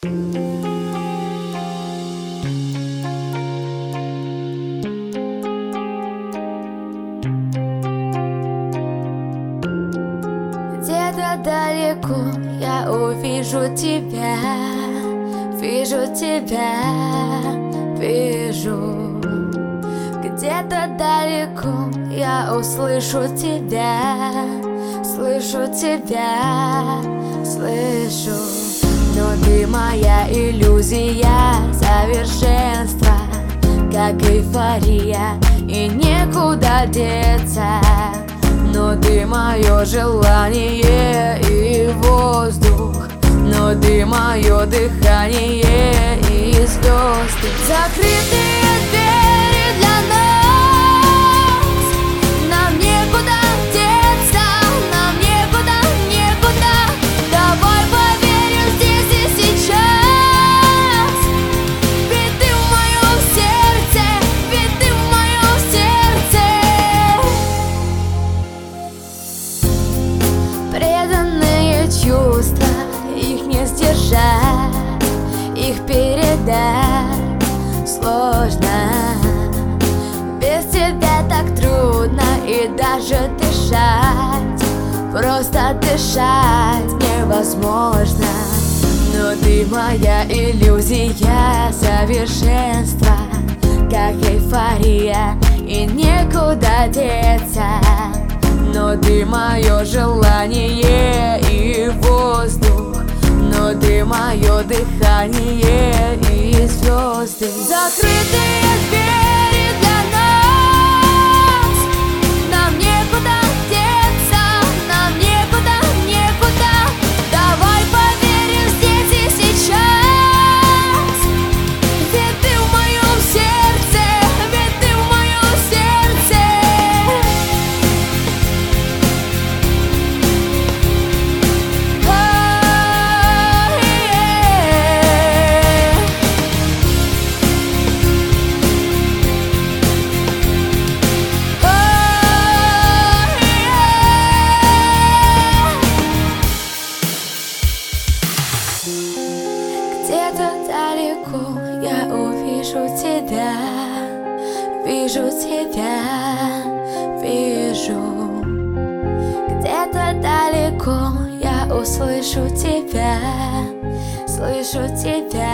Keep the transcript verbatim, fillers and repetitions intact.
Где-то далеко я увижу тебя, вижу тебя, вижу. Где-то далеко я услышу тебя, слышу тебя, слышу. Но ты моя иллюзия, совершенство, как эйфория, и некуда деться. Но ты мое желание и воздух, но ты мое дыхание и звезды. Закрытые двери для нас, нам некуда деться, нам некуда, некуда. Давай поверим здесь и сейчас, ведь ты в моем сердце, ведь ты в моем сердце. Преданные чувства, их не сдержать, их передать сложно. Без тебя так трудно и даже дышать, просто дышать невозможно. Но ты моя иллюзия, совершенство, как эйфория, и некуда деться. Но ты мое желание и воздух, но ты мое дыхание и звезды. Закрытые двери для нас, нам некуда деться, нам некуда, некуда. Давай поверим здесь и сейчас, ведь ты в моем сердце, ведь ты в моем сердце. Где-то далеко я увижу тебя, вижу тебя, вижу. Где-то далеко я услышу тебя, слышу тебя,